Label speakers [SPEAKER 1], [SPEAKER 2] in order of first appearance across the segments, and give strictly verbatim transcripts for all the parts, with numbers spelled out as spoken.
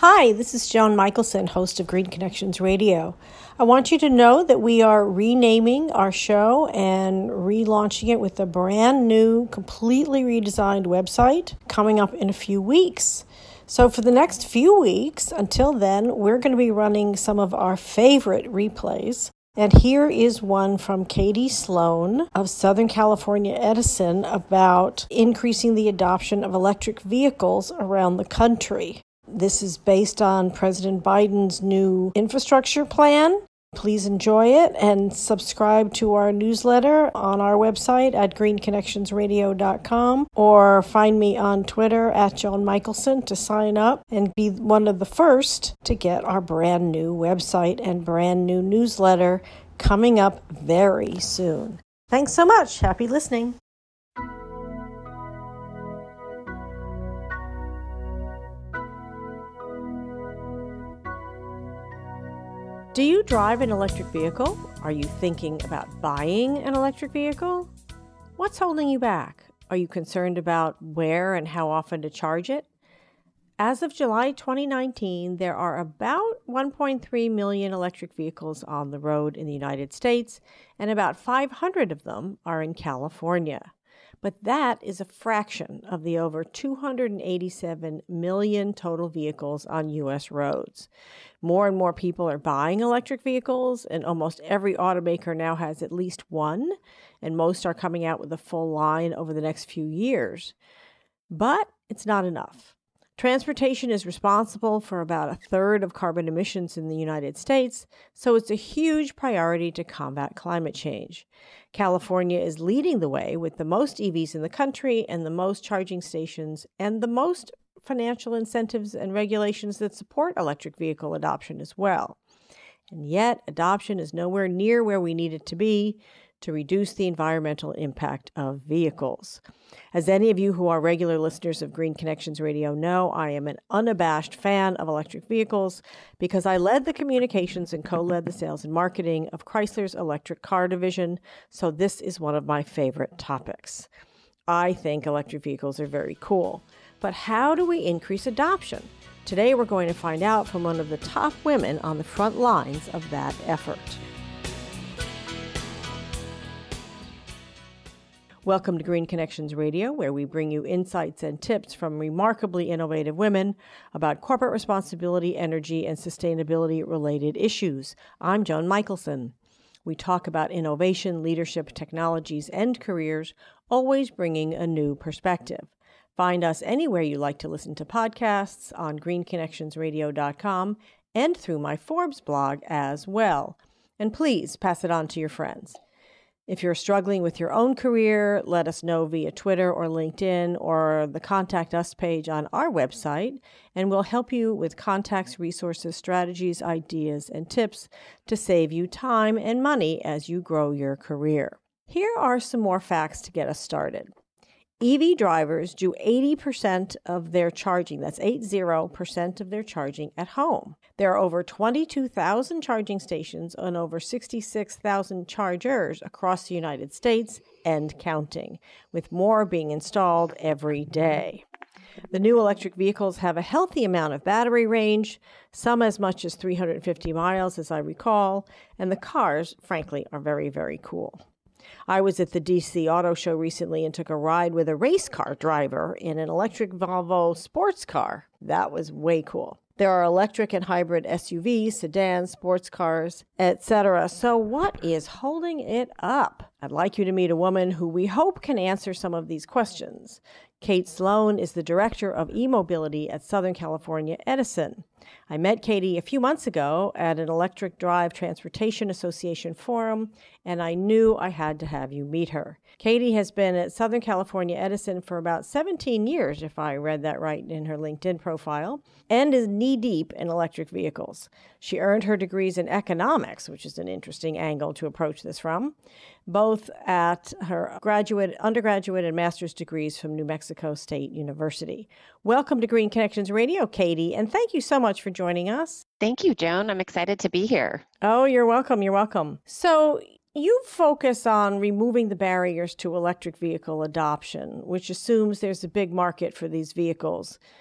[SPEAKER 1] Hi, this is Joan Michelson, host of Green Connections Radio. I want you to know that we are renaming our show and relaunching it with a brand new, completely redesigned website coming up in a few weeks. So for the next few weeks, until then, we're going to be running some of our favorite replays. And here is one from Katie Sloan of Southern California Edison about increasing the adoption of electric vehicles around the country. This is based on President Biden's new infrastructure plan. Please enjoy it and subscribe to our newsletter on our website at green connections radio dot com or find me on Twitter at Joan Michelson to sign up and be one of the first to get our brand new website and brand new newsletter coming up very soon. Thanks so much. Happy listening. Do you drive an electric vehicle? Are you thinking about buying an electric vehicle? What's holding you back? Are you concerned about where and how often to charge it? As of July twenty nineteen, there are about one point three million electric vehicles on the road in the United States, and about five hundred of them are in California. But that is a fraction of the over two hundred eighty-seven million total vehicles on U S roads. More and more people are buying electric vehicles, and almost every automaker now has at least one, and most are coming out with a full line over the next few years. But it's not enough. Transportation is responsible for about a third of carbon emissions in the United States, so it's a huge priority to combat climate change. California is leading the way with the most E Vs in the country and the most charging stations and the most financial incentives and regulations that support electric vehicle adoption as well. And yet, adoption is nowhere near where we need it to be to reduce the environmental impact of vehicles. As any of you who are regular listeners of Green Connections Radio know, I am an unabashed fan of electric vehicles because I led the communications and co-led the sales and marketing of Chrysler's electric car division, so this is one of my favorite topics. I think electric vehicles are very cool, but how do we increase adoption? Today we're going to find out from one of the top women on the front lines of that effort. Welcome to Green Connections Radio, where we bring you insights and tips from remarkably innovative women about corporate responsibility, energy, and sustainability-related issues. I'm Joan Michelson. We talk about innovation, leadership, technologies, and careers, always bringing a new perspective. Find us anywhere you like to listen to podcasts on green connections radio dot com and through my Forbes blog as well. And please pass it on to your friends. If you're struggling with your own career, let us know via Twitter or LinkedIn or the Contact Us page on our website, and we'll help you with contacts, resources, strategies, ideas, and tips to save you time and money as you grow your career. Here are some more facts to get us started. E V drivers do eighty percent of their charging, that's eighty percent of their charging at home. There are over twenty-two thousand charging stations and over sixty-six thousand chargers across the United States and counting, with more being installed every day. The new electric vehicles have a healthy amount of battery range, some as much as three hundred fifty miles, as I recall, and the cars, frankly, are very, very cool. I was at the D C Auto Show recently and took a ride with a race car driver in an electric Volvo sports car. That was way cool. There are electric and hybrid S U Vs, sedans, sports cars, et cetera. So what is holding it up? I'd like you to meet a woman who we hope can answer some of these questions. Kate Sloan is the director of e-mobility at Southern California Edison. I met Katie a few months ago at an Electric Drive Transportation Association forum, and I knew I had to have you meet her. Katie has been at Southern California Edison for about seventeen years, if I read that right in her LinkedIn profile, and is knee-deep in electric vehicles. She earned her degrees in economics, which is an interesting angle to approach this from, both at her graduate, undergraduate, and master's degrees from New Mexico State University. Welcome to Green Connections Radio, Katie, and thank you so much for joining us.
[SPEAKER 2] Thank you, Joan. I'm excited to be here.
[SPEAKER 1] Oh, you're welcome. You're welcome. So you focus on removing the barriers to electric vehicle adoption, which assumes there's a big market for these vehicles.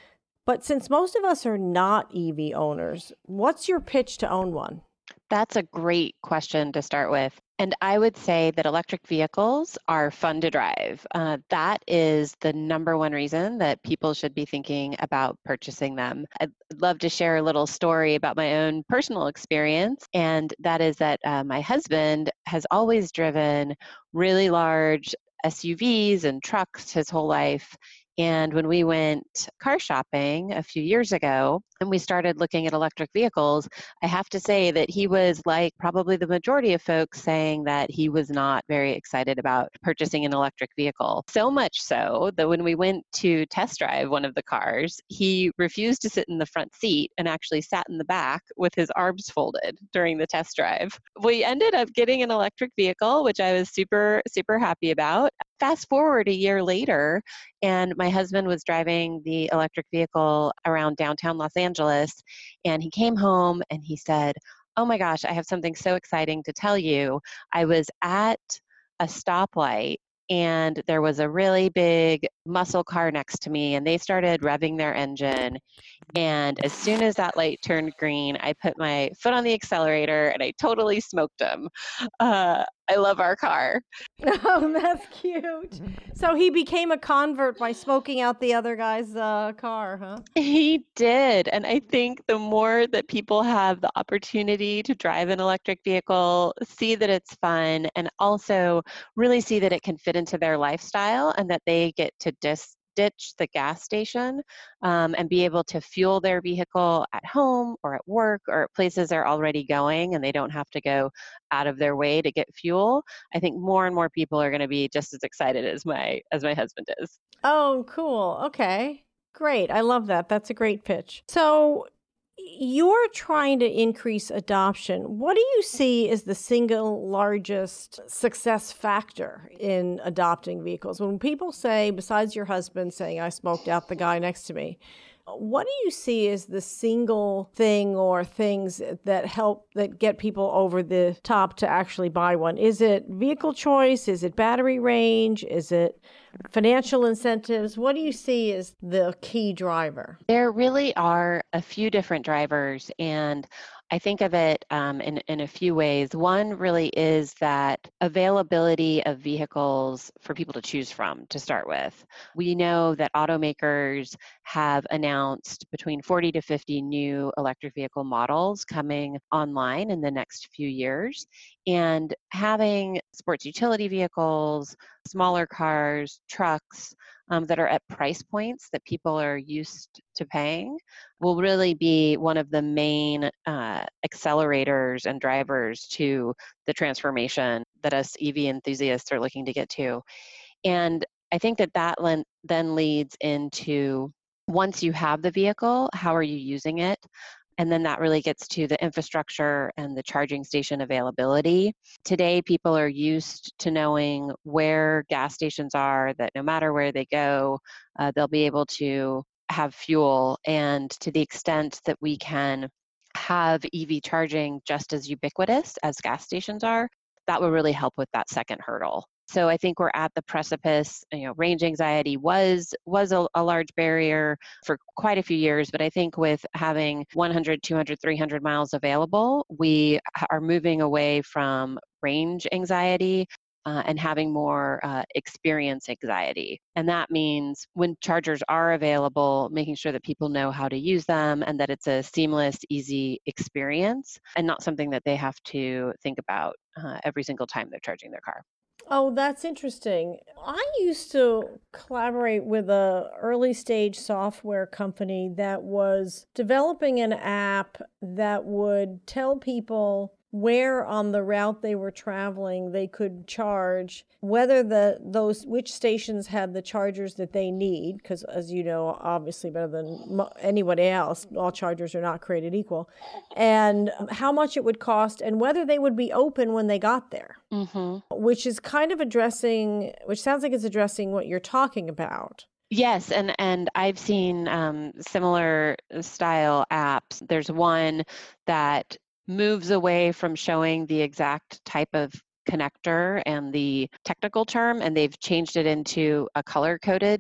[SPEAKER 1] But since most of us are not E V owners, what's your pitch to own one?
[SPEAKER 2] That's a great question to start with. And I would say that electric vehicles are fun to drive. Uh, that is the number one reason that people should be thinking about purchasing them. I'd love to share a little story about my own personal experience, and that is that uh, my husband has always driven really large S U Vs and trucks his whole life. And when we went car shopping a few years ago and we started looking at electric vehicles, I have to say that he was like probably the majority of folks saying that he was not very excited about purchasing an electric vehicle. So much so that when we went to test drive one of the cars, he refused to sit in the front seat and actually sat in the back with his arms folded during the test drive. We ended up getting an electric vehicle, which I was super, super happy about. Fast forward a year later, and my husband was driving the electric vehicle around downtown Los Angeles, and he came home and he said, "Oh my gosh, I have something so exciting to tell you. I was at a stoplight and there was a really big muscle car next to me, and they started revving their engine. And as soon as that light turned green, I put my foot on the accelerator and I totally smoked him. Uh, I love our car."
[SPEAKER 1] Oh, that's cute. So he became a convert by smoking out the other guy's uh, car, huh?
[SPEAKER 2] He did. And I think the more that people have the opportunity to drive an electric vehicle, see that it's fun, and also really see that it can fit into their lifestyle and that they get to dis- ditch the gas station um, and be able to fuel their vehicle at home or at work or at places they're already going and they don't have to go out of their way to get fuel. I think more and more people are going to be just as excited as my as my husband is.
[SPEAKER 1] Oh, cool. Okay. Great. I love that. That's a great pitch. So you're trying to increase adoption. What do you see as the single largest success factor in adopting vehicles? When people say, besides your husband saying, "I smoked out the guy next to me," what do you see as the single thing or things that help, that get people over the top to actually buy one? Is it vehicle choice? Is it battery range? Is it financial incentives? What do you see as the key driver?
[SPEAKER 2] There really are a few different drivers, and I think of it um, in, in a few ways. One really is that availability of vehicles for people to choose from to start with. We know that automakers have announced between forty to fifty new electric vehicle models coming online in the next few years. And having sports utility vehicles, smaller cars, trucks, um, that are at price points that people are used to paying will really be one of the main uh, accelerators and drivers to the transformation that us E V enthusiasts are looking to get to. And I think that that len- then leads into, once you have the vehicle, how are you using it? And then that really gets to the infrastructure and the charging station availability. Today, people are used to knowing where gas stations are, that no matter where they go, uh, they'll be able to have fuel. And to the extent that we can have E V charging just as ubiquitous as gas stations are, that will really help with that second hurdle. So I think we're at the precipice. You know, range anxiety was was a, a large barrier for quite a few years, but I think with having one hundred, two hundred, three hundred miles available, we are moving away from range anxiety uh, and having more uh, experience anxiety. And that means when chargers are available, making sure that people know how to use them and that it's a seamless, easy experience and not something that they have to think about uh, every single time they're charging their car.
[SPEAKER 1] Oh, that's interesting. I used to collaborate with a early stage software company that was developing an app that would tell people where on the route they were traveling they could charge, whether the those which stations had the chargers that they need, because as you know, obviously better than anybody else, all chargers are not created equal, and how much it would cost and whether they would be open when they got there.
[SPEAKER 2] Mm-hmm.
[SPEAKER 1] Which is kind of addressing, which sounds like it's addressing what you're talking about.
[SPEAKER 2] Yes, and, and I've seen um, similar style apps. There's one that moves away from showing the exact type of connector and the technical term, and they've changed it into a color-coded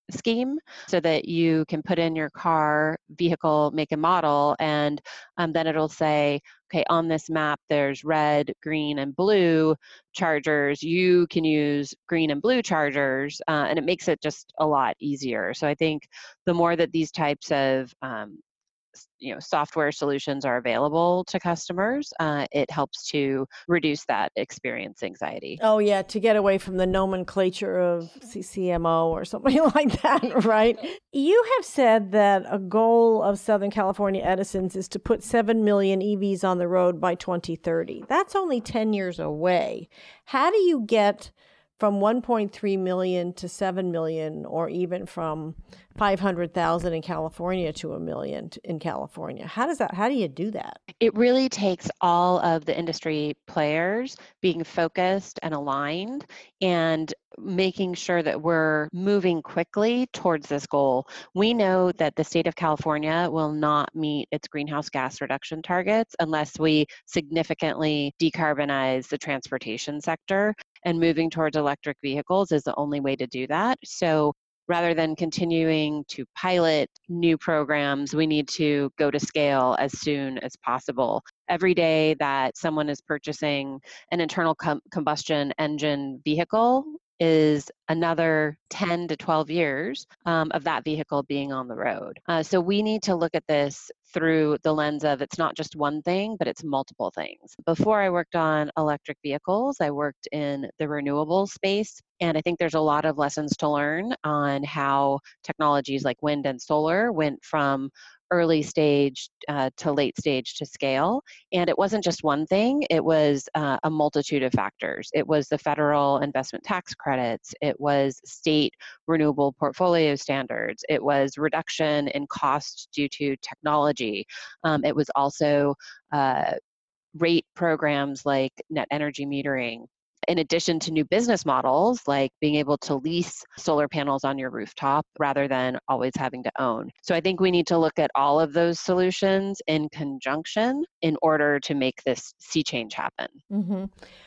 [SPEAKER 2] scheme so that you can put in your car, vehicle, make and model, and um, then it'll say, okay, on this map, there's red, green, and blue chargers. You can use green and blue chargers, uh, and it makes it just a lot easier. So I think the more that these types of um, you know, software solutions are available to customers, uh, it helps to reduce that experience anxiety.
[SPEAKER 1] Oh, yeah, to get away from the nomenclature of C C M O or something like that, right? You have said that a goal of Southern California Edison's is to put seven million E Vs on the road by twenty thirty. That's only ten years away. How do you get from one point three million to seven million, or even from five hundred thousand in California to a million in California? How does that, how do you do that?
[SPEAKER 2] It really takes all of the industry players being focused and aligned and making sure that we're moving quickly towards this goal. We know that the state of California will not meet its greenhouse gas reduction targets unless we significantly decarbonize the transportation sector, and moving towards electric vehicles is the only way to do that. So rather than continuing to pilot new programs, we need to go to scale as soon as possible. Every day that someone is purchasing an internal com- combustion engine vehicle is another ten to twelve years um, of that vehicle being on the road. Uh, so we need to look at this through the lens of it's not just one thing, but it's multiple things. Before I worked on electric vehicles, I worked in the renewable space. And I think there's a lot of lessons to learn on how technologies like wind and solar went from early stage uh, to late stage to scale. And it wasn't just one thing, it was uh, a multitude of factors. It was the federal investment tax credits, it was state renewable portfolio standards, it was reduction in cost due to technology. Um, it was also uh, rate programs like net energy metering, in addition to new business models like being able to lease solar panels on your rooftop rather than always having to own. So I think we need to look at all of those solutions in conjunction in order to make this sea change happen.
[SPEAKER 1] Mm-hmm.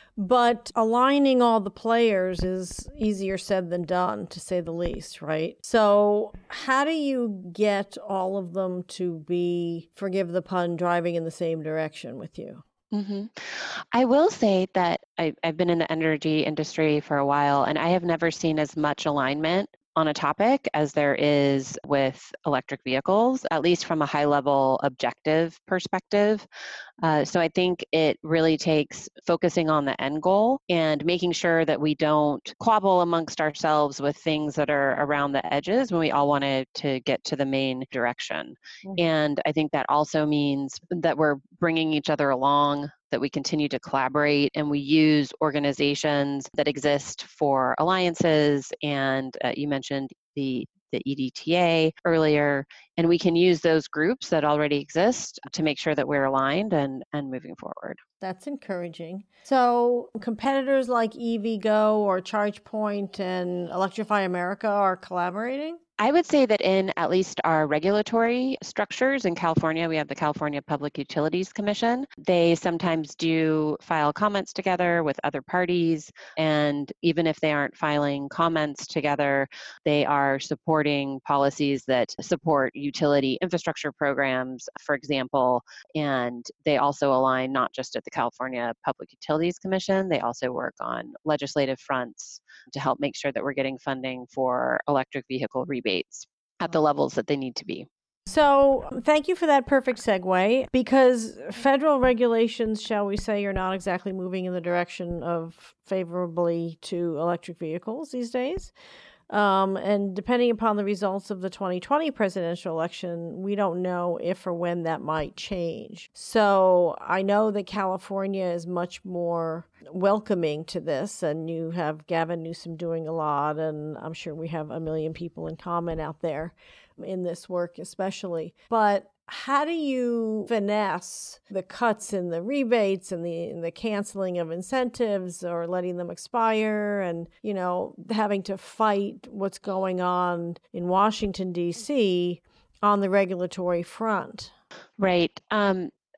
[SPEAKER 1] But aligning all the players is easier said than done, to say the least, right? So how do you get all of them to be, forgive the pun, driving in the same direction with you?
[SPEAKER 2] Mm-hmm. I will say that I, I've been in the energy industry for a while, and I have never seen as much alignment on a topic as there is with electric vehicles, at least from a high level objective perspective. Uh, so I think it really takes focusing on the end goal and making sure that we don't quabble amongst ourselves with things that are around the edges when we all wanted to get to the main direction. Mm-hmm. And I think that also means that we're bringing each other along, that we continue to collaborate, and we use organizations that exist for alliances. And uh, you mentioned the the E D T A earlier, and we can use those groups that already exist to make sure that we're aligned and, and moving forward.
[SPEAKER 1] That's encouraging. So competitors like EVgo or ChargePoint and Electrify America are collaborating?
[SPEAKER 2] I would say that in at least our regulatory structures in California, we have the California Public Utilities Commission. They sometimes do file comments together with other parties. And even if they aren't filing comments together, they are supporting policies that support utility infrastructure programs, for example. And they also align not just at the California Public Utilities Commission, they also work on legislative fronts to help make sure that we're getting funding for electric vehicle rebates at the levels that they need to be.
[SPEAKER 1] So thank you for that perfect segue, because federal regulations, shall we say, are not exactly moving in the direction of favorably to electric vehicles these days. Um, and depending upon the results of the twenty twenty presidential election, we don't know if or when that might change. So I know that California is much more welcoming to this, and you have Gavin Newsom doing a lot, and I'm sure we have a million people in common out there in this work especially. But how do you finesse the cuts in the rebates and the and the canceling of incentives or letting them expire, and, you know, having to fight what's going on in Washington, D C on the regulatory front?
[SPEAKER 2] Right. Um,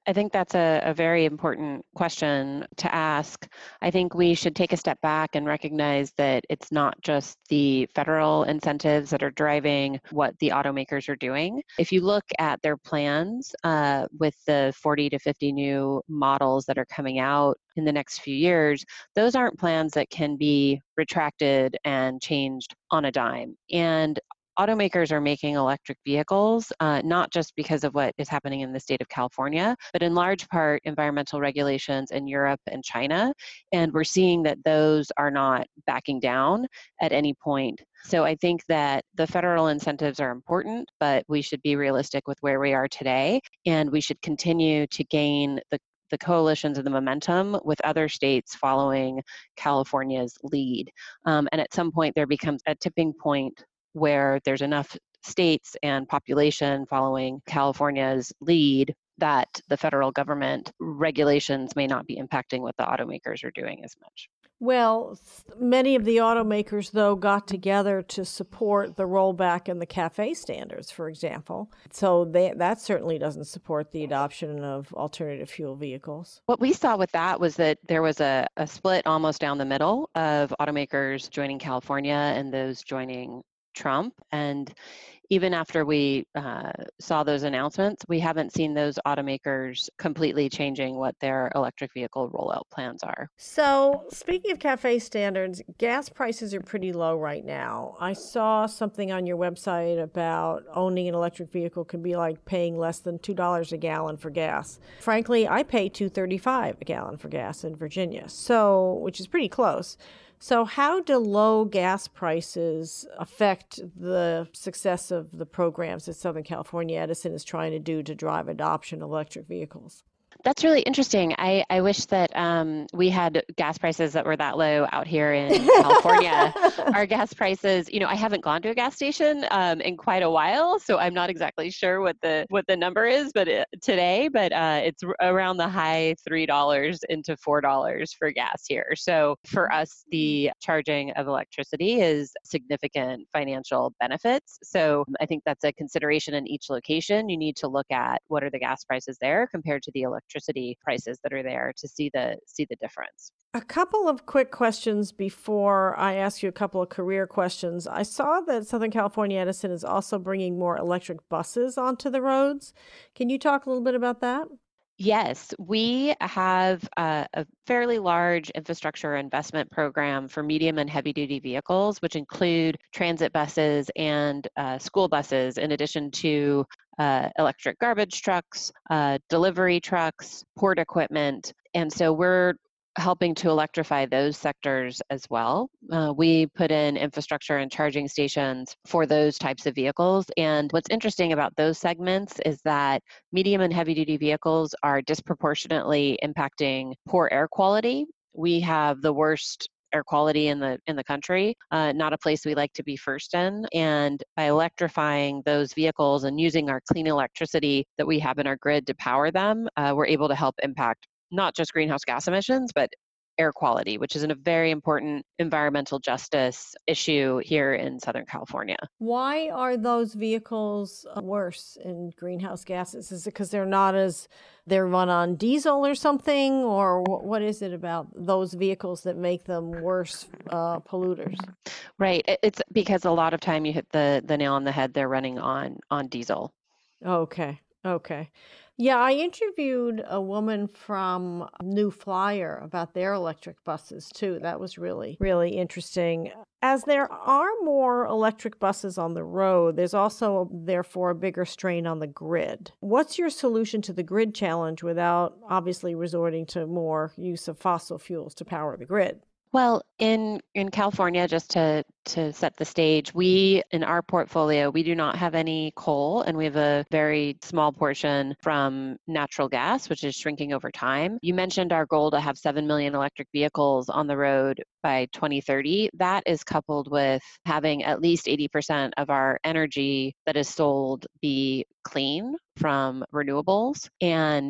[SPEAKER 2] I think that's a, a very important question to ask. I think we should take a step back and recognize that it's not just the federal incentives that are driving what the automakers are doing. If you look at their plans uh, with the forty to fifty new models that are coming out in the next few years, those aren't plans that can be retracted and changed on a dime. And automakers are making electric vehicles, uh, not just because of what is happening in the state of California, but in large part environmental regulations in Europe and China. And we're seeing that those are not backing down at any point. So I think that the federal incentives are important, but we should be realistic with where we are today. And we should continue to gain the the coalitions and the momentum with other states following California's lead. Um, and at some point there becomes a tipping point where there's enough states and population following California's lead that the federal government regulations may not be impacting what the automakers are doing as much.
[SPEAKER 1] Well, many of the automakers, though, got together to support the rollback in the CAFE standards, for example. So they, that certainly doesn't support the adoption of alternative fuel vehicles.
[SPEAKER 2] What we saw with that was that there was a, a split almost down the middle of automakers joining California and those joining Trump. And even after we uh, saw those announcements, we haven't seen those automakers completely changing what their electric vehicle rollout plans are.
[SPEAKER 1] So speaking of CAFE standards, gas prices are pretty low right now. I saw something on your website about owning an electric vehicle can be like paying less than two dollars a gallon for gas. Frankly, I pay two dollars and thirty-five cents a gallon for gas in Virginia, so which is pretty close. So how do low gas prices affect the success of the programs that Southern California Edison is trying to do to drive adoption of electric vehicles?
[SPEAKER 2] That's really interesting. I, I wish that um, we had gas prices that were that low out here in California. Our gas prices, you know, I haven't gone to a gas station um, in quite a while, so I'm not exactly sure what the what the number is, but it, today, but uh, it's around the high three dollars into four dollars for gas here. So for us, the charging of electricity is significant financial benefits. So I think that's a consideration in each location. You need to look at what are the gas prices there compared to the electricity electricity prices that are there to see the see the difference.
[SPEAKER 1] A couple of quick questions before I ask you a couple of career questions. I saw that Southern California Edison is also bringing more electric buses onto the roads. Can you talk a little bit about that?
[SPEAKER 2] Yes, we have a, a fairly large infrastructure investment program for medium and heavy duty vehicles, which include transit buses and uh, school buses, in addition to uh, electric garbage trucks, uh, delivery trucks, port equipment. And so we're helping to electrify those sectors as well. Uh, we put in infrastructure and charging stations for those types of vehicles. And what's interesting about those segments is that medium and heavy duty vehicles are disproportionately impacting poor air quality. We have the worst air quality in the in the country, uh, not a place we like to be first in. And by electrifying those vehicles and using our clean electricity that we have in our grid to power them, uh, we're able to help impact not just greenhouse gas emissions, but air quality, which is a very important environmental justice issue here in Southern California.
[SPEAKER 1] Why are those vehicles worse in greenhouse gases? Is it because they're not as, they're run on diesel or something? Or what is it about those vehicles that make them worse uh, polluters?
[SPEAKER 2] Right. It's because a lot of time you hit the, the nail on the head, they're running on, on diesel.
[SPEAKER 1] Okay. Okay. Yeah, I interviewed a woman from New Flyer about their electric buses too. That was really, really interesting. As there are more electric buses on the road, there's also, therefore, a bigger strain on the grid. What's your solution to the grid challenge without obviously resorting to more use of fossil fuels to power the grid?
[SPEAKER 2] Well, in, in California, just to, to set the stage, we, in our portfolio, we do not have any coal, and we have a very small portion from natural gas, which is shrinking over time. You mentioned our goal to have seven million electric vehicles on the road by twenty thirty. That is coupled with having at least eighty percent of our energy that is sold be clean from renewables. And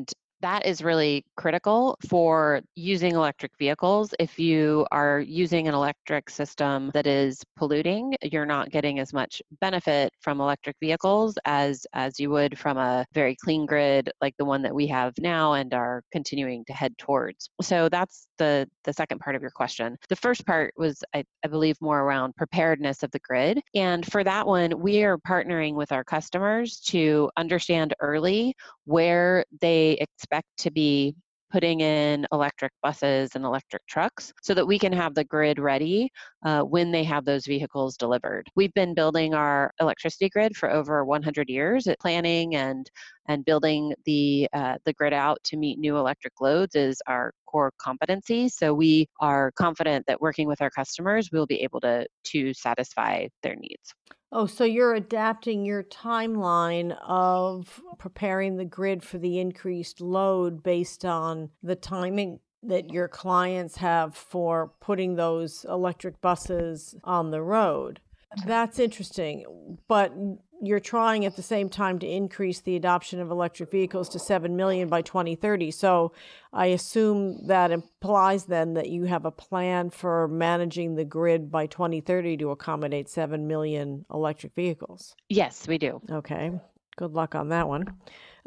[SPEAKER 2] That is really critical for using electric vehicles. If you are using an electric system that is polluting, you're not getting as much benefit from electric vehicles as, as you would from a very clean grid like the one that we have now and are continuing to head towards. So that's the, the second part of your question. The first part was, I, I believe, more around preparedness of the grid. And for that one, we are partnering with our customers to understand early where they expect to be putting in electric buses and electric trucks so that we can have the grid ready uh, when they have those vehicles delivered. We've been building our electricity grid for over one hundred years. At planning and and building the uh, the grid out to meet new electric loads is our core competency. So we are confident that working with our customers, we'll be able to to satisfy their needs.
[SPEAKER 1] Oh, so you're adapting your timeline of preparing the grid for the increased load based on the timing that your clients have for putting those electric buses on the road. That's interesting. But you're trying at the same time to increase the adoption of electric vehicles to seven million by twenty thirty. So I assume that implies then that you have a plan for managing the grid by twenty thirty to accommodate seven million electric vehicles.
[SPEAKER 2] Yes, we do.
[SPEAKER 1] Okay. Good luck on that one.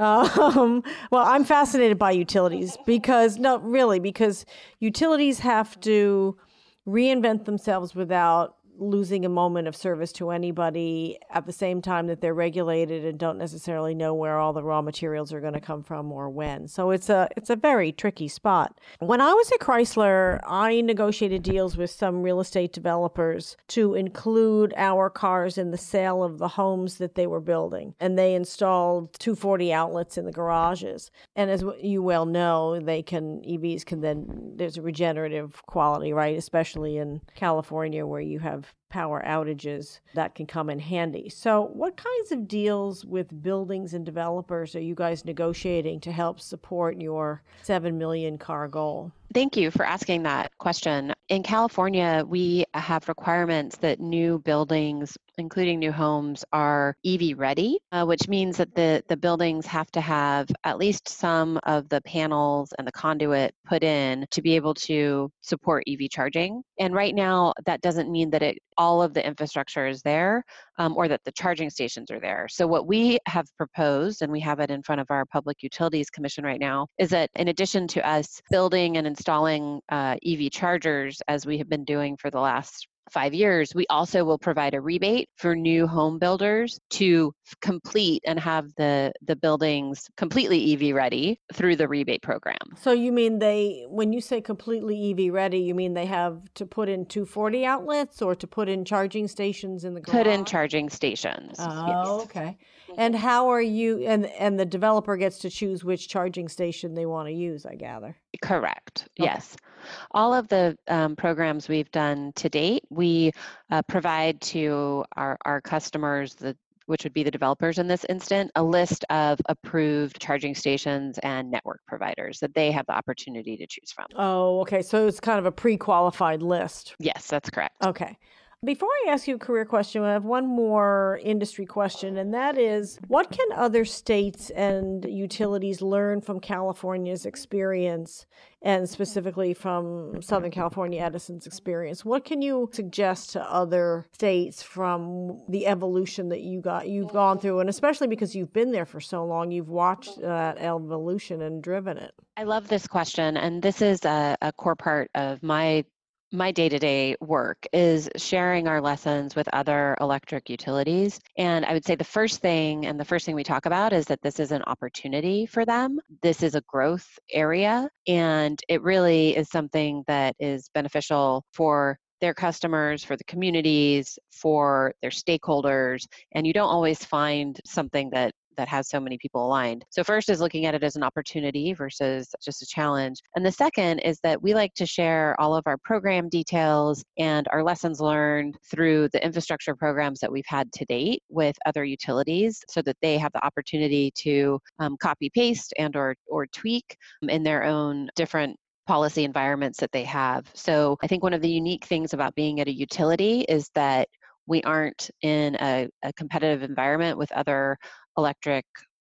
[SPEAKER 1] Um, well, I'm fascinated by utilities because, no, really, because utilities have to reinvent themselves without losing a moment of service to anybody at the same time that they're regulated and don't necessarily know where all the raw materials are going to come from or when. So it's a it's a very tricky spot. When I was at Chrysler, I negotiated deals with some real estate developers to include our cars in the sale of the homes that they were building. And they installed two forty outlets in the garages. And as you well know, they can E Vs can then, there's a regenerative quality, right? Especially in California where you have power outages that can come in handy. So what kinds of deals with buildings and developers are you guys negotiating to help support your seven million car goal?
[SPEAKER 2] Thank you for asking that question. In California, we have requirements that new buildings, including new homes, are E V ready, uh, which means that the, the buildings have to have at least some of the panels and the conduit put in to be able to support E V charging. And right now, that doesn't mean that it, all of the infrastructure is there um, or that the charging stations are there. So what we have proposed, and we have it in front of our Public Utilities Commission right now, is that in addition to us building and installing uh, E V chargers, as we have been doing for the last five years, we also will provide a rebate for new home builders to complete and have the, the buildings completely E V ready through the rebate program.
[SPEAKER 1] So you mean they, when you say completely E V ready, you mean they have to put in two forty outlets or to put in charging stations in the garage?
[SPEAKER 2] Put in charging stations.
[SPEAKER 1] Oh,
[SPEAKER 2] yes.
[SPEAKER 1] okay. And how are you, and, and the developer gets to choose which charging station they want to use, I gather?
[SPEAKER 2] Correct.
[SPEAKER 1] Okay.
[SPEAKER 2] Yes. All of the um, programs we've done to date, we uh, provide to our, our customers, the, which would be the developers in this instant, a list of approved charging stations and network providers that they have the opportunity to choose from.
[SPEAKER 1] Oh, okay. So it's kind of a pre-qualified list.
[SPEAKER 2] Yes, that's correct.
[SPEAKER 1] Okay. Before I ask you a career question, I have one more industry question, and that is, what can other states and utilities learn from California's experience, and specifically from Southern California Edison's experience? What can you suggest to other states from the evolution that you got, you've gone through, and especially because you've been there for so long, you've watched that evolution and driven it?
[SPEAKER 2] I love this question, and this is a, a core part of my My day-to-day work is sharing our lessons with other electric utilities. And I would say the first thing, and the first thing we talk about is that this is an opportunity for them. This is a growth area, and it really is something that is beneficial for their customers, for the communities, for their stakeholders. And you don't always find something that that has so many people aligned. So first is looking at it as an opportunity versus just a challenge. And the second is that we like to share all of our program details and our lessons learned through the infrastructure programs that we've had to date with other utilities so that they have the opportunity to um, copy paste and or, or tweak in their own different policy environments that they have. So I think one of the unique things about being at a utility is that we aren't in a, a competitive environment with other electric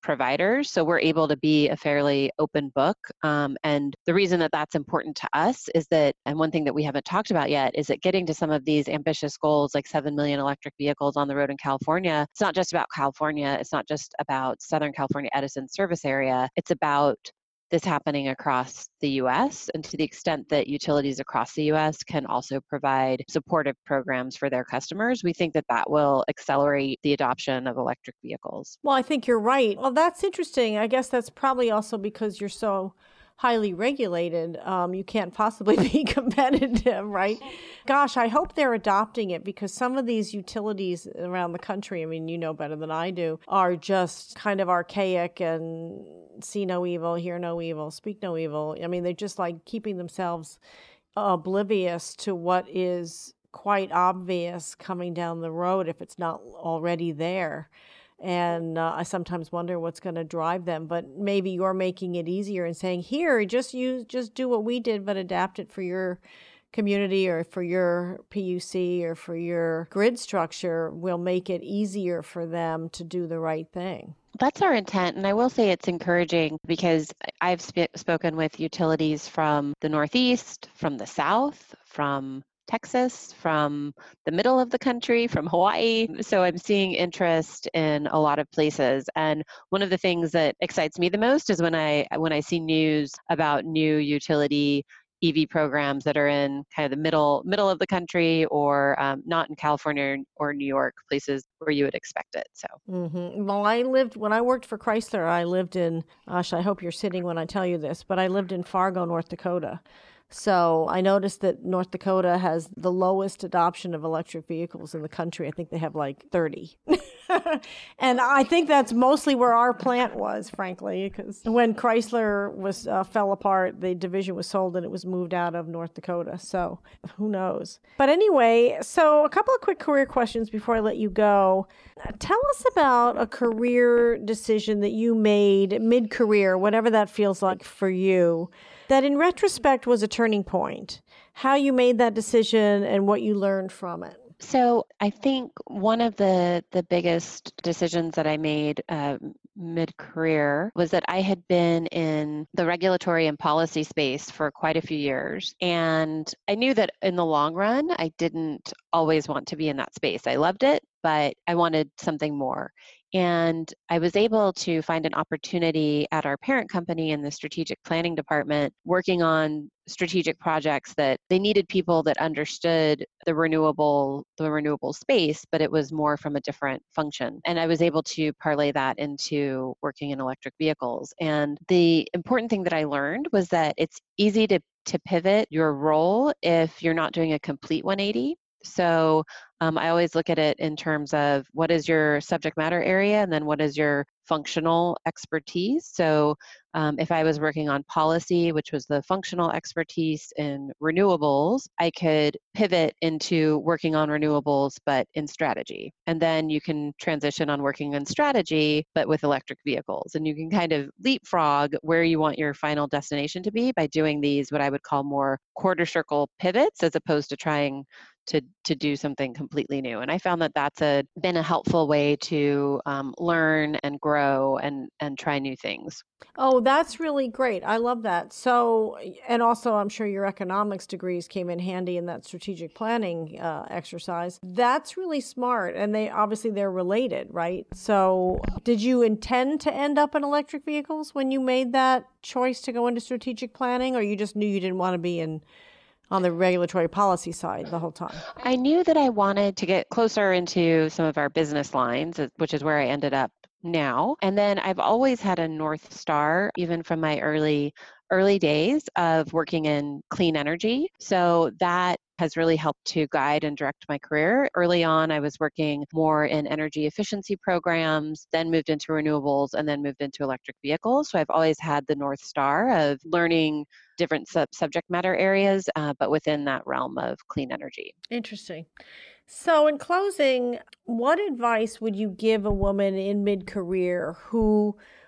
[SPEAKER 2] providers. So we're able to be a fairly open book. Um, and the reason that that's important to us is that, and one thing that we haven't talked about yet, is that getting to some of these ambitious goals, like seven million electric vehicles on the road in California, it's not just about California. It's not just about Southern California Edison service area. It's about this happening across the U S, and to the extent that utilities across the U S can also provide supportive programs for their customers, we think that that will accelerate the adoption of electric vehicles.
[SPEAKER 1] Well, I think you're right. Well, that's interesting. I guess that's probably also because you're so highly regulated. Um, you can't possibly be competitive, right? Gosh, I hope they're adopting it, because some of these utilities around the country, I mean, you know better than I do, are just kind of archaic and see no evil, hear no evil, speak no evil. I mean, they're just like keeping themselves oblivious to what is quite obvious coming down the road if it's not already there. And uh, I sometimes wonder what's going to drive them, but maybe you're making it easier and saying, here, just use, just do what we did, but adapt it for your community or for your P U C or for your grid structure will make it easier for them to do the right thing.
[SPEAKER 2] That's our intent. And I will say it's encouraging, because I've sp- spoken with utilities from the Northeast, from the South, from Texas, from the middle of the country, from Hawaii. So I'm seeing interest in a lot of places. And one of the things that excites me the most is when I when I see news about new utility E V programs that are in kind of the middle middle of the country, or um, not in California or New York, places where you would expect it. So,
[SPEAKER 1] mm-hmm. Well, I lived, when I worked for Chrysler, I lived in, gosh, I hope you're sitting when I tell you this, but I lived in Fargo, North Dakota. So I noticed that North Dakota has the lowest adoption of electric vehicles in the country. I think they have like thirty. And I think that's mostly where our plant was, frankly, because when Chrysler was uh, fell apart, the division was sold and it was moved out of North Dakota. So who knows? But anyway, so a couple of quick career questions before I let you go. Tell us about a career decision that you made mid-career, whatever that feels like for you, that in retrospect was a turning point, how you made that decision and what you learned from it.
[SPEAKER 2] So I think one of the, the biggest decisions that I made uh, mid-career was that I had been in the regulatory and policy space for quite a few years. And I knew that in the long run, I didn't always want to be in that space. I loved it, but I wanted something more. And I was able to find an opportunity at our parent company in the strategic planning department, working on strategic projects that they needed people that understood the renewable, the renewable space, but it was more from a different function. And I was able to parlay that into working in electric vehicles. And the important thing that I learned was that it's easy to, to pivot your role if you're not doing a complete one eighty. So um, I always look at it in terms of what is your subject matter area, and then what is your functional expertise. So um, if I was working on policy, which was the functional expertise in renewables, I could pivot into working on renewables, but in strategy. And then you can transition on working in strategy, but with electric vehicles. And you can kind of leapfrog where you want your final destination to be by doing these, what I would call more quarter circle pivots, as opposed to trying to to do something completely new. And I found that that's a, been a helpful way to um, learn and grow and, and try new things.
[SPEAKER 1] Oh, that's really great. I love that. So, and also I'm sure your economics degrees came in handy in that strategic planning uh, exercise. That's really smart. And they obviously they're related, right? So did you intend to end up in electric vehicles when you made that choice to go into strategic planning, or you just knew you didn't want to be in on the regulatory policy side the whole time?
[SPEAKER 2] I knew that I wanted to get closer into some of our business lines, which is where I ended up now. And then I've always had a North Star, even from my early early days of working in clean energy. So that has really helped to guide and direct my career. Early on, I was working more in energy efficiency programs, then moved into renewables, and then moved into electric vehicles. So I've always had the North Star of learning different sub- subject matter areas, uh, but within that realm of clean energy.
[SPEAKER 1] Interesting. So in closing, what advice would you give a woman in mid-career who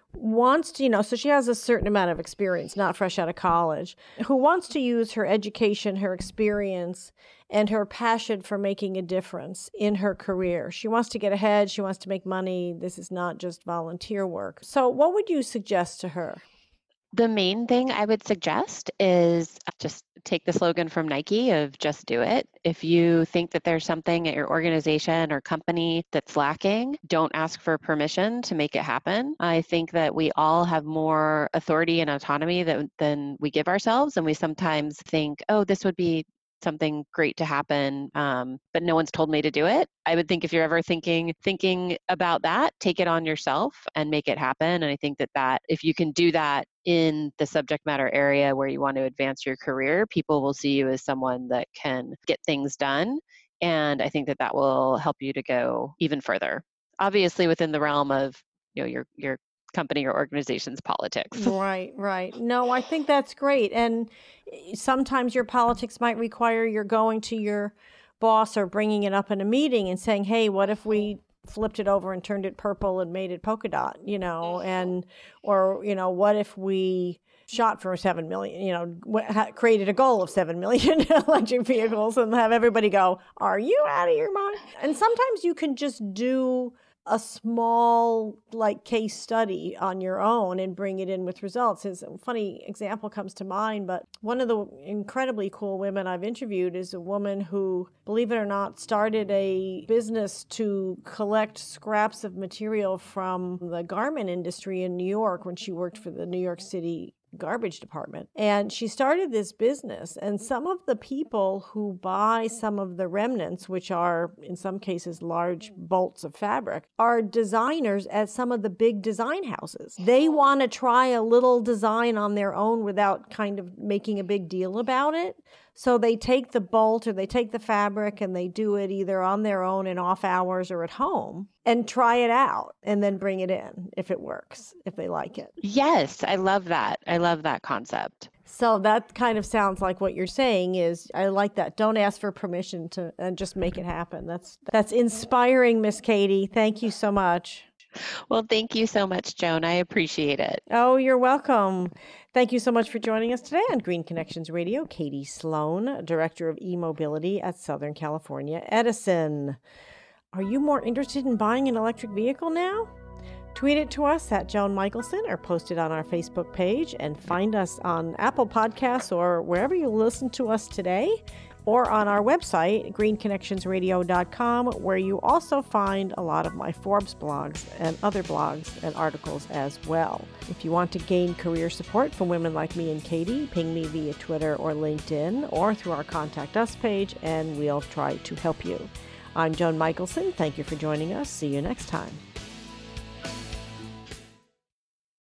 [SPEAKER 1] wants to, you know, so she has a certain amount of experience, not fresh out of college, who wants to use her education, her experience, and her passion for making a difference in her career. She wants to get ahead. She wants to make money. This is not just volunteer work. So what would you suggest to her?
[SPEAKER 2] The main thing I would suggest is just take the slogan from Nike of just do it. If you think that there's something at your organization or company that's lacking, don't ask for permission to make it happen. I think that we all have more authority and autonomy than, than we give ourselves. And we sometimes think, oh, this would be something great to happen, um, but no one's told me to do it. I would think if you're ever thinking thinking about that, take it on yourself and make it happen. And I think that that if you can do that in the subject matter area where you want to advance your career, people will see you as someone that can get things done. And I think that that will help you to go even further. Obviously, within the realm of you know your your company or organization's politics.
[SPEAKER 1] Right, right. No, I think that's great. And sometimes your politics might require you're going to your boss or bringing it up in a meeting and saying, hey, what if we flipped it over and turned it purple and made it polka dot, you know, and, or, you know, what if we shot for seven million, you know, created a goal of seven million electric vehicles and have everybody go, are you out of your mind? And sometimes you can just do a small like case study on your own and bring it in with results. His funny example comes to mind, but one of the incredibly cool women I've interviewed is a woman who, believe it or not, started a business to collect scraps of material from the garment industry in New York when she worked for the New York City garbage department. And she started this business, and some of the people who buy some of the remnants, which are in some cases large bolts of fabric, are designers at some of the big design houses. They want to try a little design on their own without kind of making a big deal about it. So they take the bolt or they take the fabric and they do it either on their own in off hours or at home and try it out and then bring it in if it works, if they like it.
[SPEAKER 2] Yes, I love that. I love that concept.
[SPEAKER 1] So that kind of sounds like what you're saying is, I like that. Don't ask for permission to and just make it happen. That's that's inspiring, Miss Katie. Thank you so much.
[SPEAKER 2] Well, thank you so much, Joan. I appreciate it.
[SPEAKER 1] Oh, you're welcome. Thank you so much for joining us today on Green Connections Radio. Katie Sloan, Director of E-Mobility at Southern California Edison. Are you more interested in buying an electric vehicle now? Tweet it to us at Joan Michelson or post it on our Facebook page, and find us on Apple Podcasts or wherever you listen to us today, or on our website, green connections radio dot com, where you also find a lot of my Forbes blogs and other blogs and articles as well. If you want to gain career support from women like me and Katie, ping me via Twitter or LinkedIn or through our Contact Us page, and we'll try to help you. I'm Joan Michelson. Thank you for joining us. See you next time.